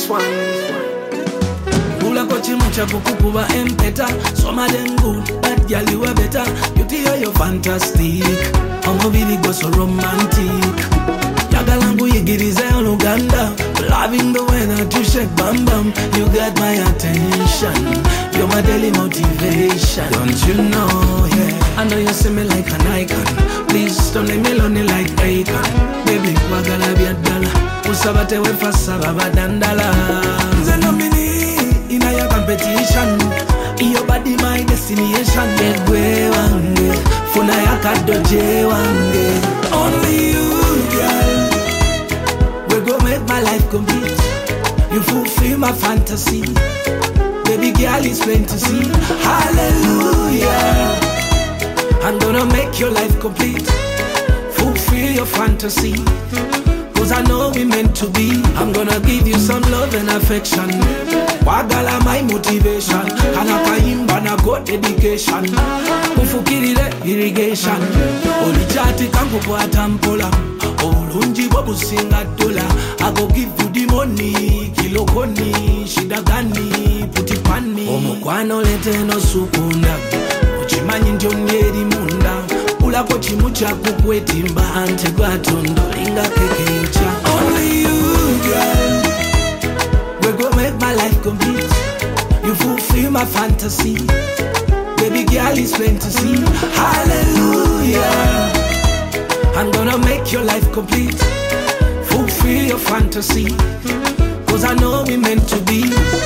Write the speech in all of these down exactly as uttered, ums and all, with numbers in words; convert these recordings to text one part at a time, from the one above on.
one. Ula kochi mucha kukukuba empeta. Some of them good, but girl you are better. Beauty oh you fantastic. Omo really go so romantic. Yagalangu yigirize on Uganda. Loving the way that you shake bam bam. You got my attention. You're my daily motivation. Don't you know, yeah. I know you see me like an icon. Please don't leave me lonely like Akon. Baby, wagala biadala. Usabate we fasaba badandala. Zenomini in a competition. Your body my destination. Yegwe wange. Funa yakadoje wange. Only you, girl. We go make my life complete. You fulfill my fantasy. Baby girl, it's plain to see. Hallelujah. I'm gonna make your life complete. Fulfill your fantasy. Cause I know we meant to be. I'm gonna give you some love and affection. Wagala my motivation. Kanakaimba na go dedication. Kufukirire irrigation. Olichati kankupo atampola. Olunji bobu singa dola. I go give you the money. Kilokoni, shidagani, putipani. Omukwano lete no sukunda. Uchimanyi njonyeri munda. Ula kochi mucha kukwetimba. Ante gwatondo linga keke yucha. Only you, girl. We go make my life complete. You fulfill my fantasy. Baby girl, it's plain to see. Hallelujah. I'm gonna make your life complete. Fulfill your fantasy. Cause I know we meant to be.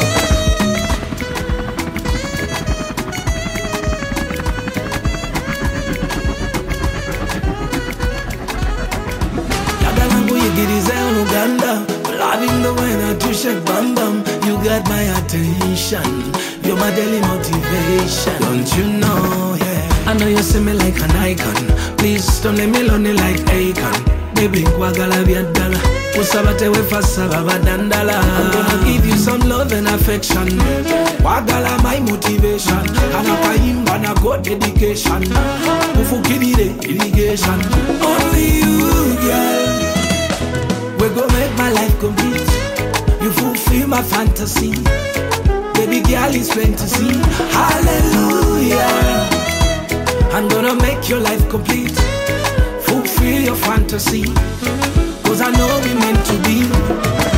Yagalangu yigirize on Uganda. Loving the way that you shake bam bam. You got my attention. You're my daily motivation. Don't you know, yeah. I know you see me like an icon. Please don't leave me lonely like Akon. Baby, wagala biadala. Usabate we fasaba badandala. I'm gonna give you some love and affection. Wagala my motivation. Kanakaimba na go dedication. Ufukirire irrigation. Only you, girl. We go make my life complete. You fulfill my fantasy. Baby girl, it's plain to see. Hallelujah. I'm gonna make your life complete. Fulfill your fantasy. Cause I know we meant to be.